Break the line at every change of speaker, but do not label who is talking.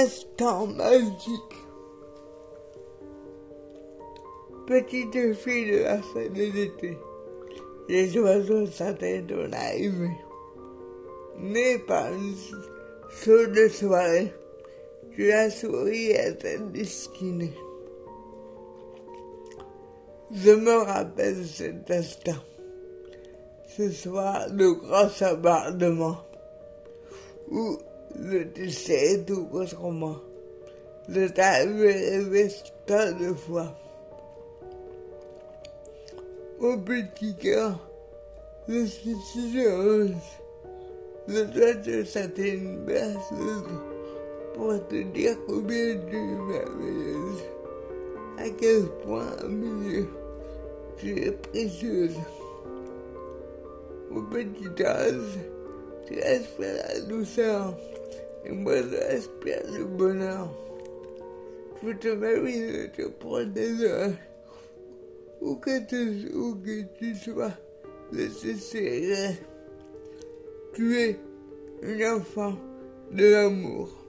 instant magique. Petite fille de la fin de l'été, les oiseaux s'attendaient dans l'arrivée. Née par une chaude soirée, que la souris était destinée. Je me rappelle cet instant. Ce soir, le grand sabordement, où je disais tout autrement. Je t'avais rêvé tant de fois. Au petit cœur, je suis si heureuse. Je dois te chanter une berceuse pour te dire combien tu es merveilleuse. À quel point, à mes yeux, tu es précieuse. Au petit âge, tu espères la douceur, et moi j'espère le bonheur. Je te mérite de te protéger, où que tu sois, je te serai. Tu es une enfant de l'amour.